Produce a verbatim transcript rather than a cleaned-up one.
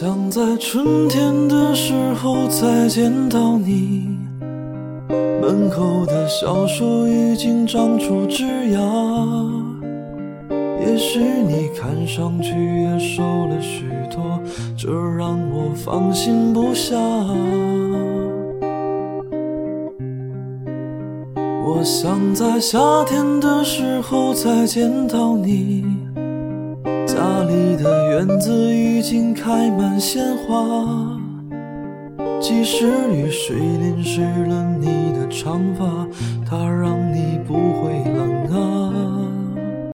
想在春天的时候再见到你，门口的小树已经长出枝桠，也许你看上去也瘦了许多，这让我放心不下。我想在夏天的时候再见到你，家里的院子已经开满鲜花，即使雨水淋湿了你的长发，它让你不会冷啊。